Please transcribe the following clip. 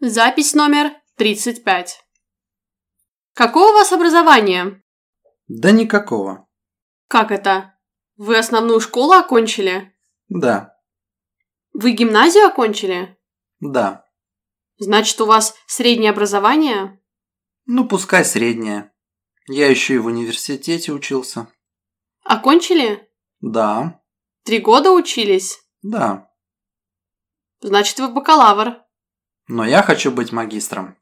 Запись номер 35. Какое у вас образование? Да никакого. Как это? Вы основную школу окончили? Да. Вы гимназию окончили? Да. Значит, у вас среднее образование? Ну, пускай среднее. Я еще и в университете учился. Окончили? Да. 3 года учились? Да. Значит, вы бакалавр. Но я хочу быть магистром.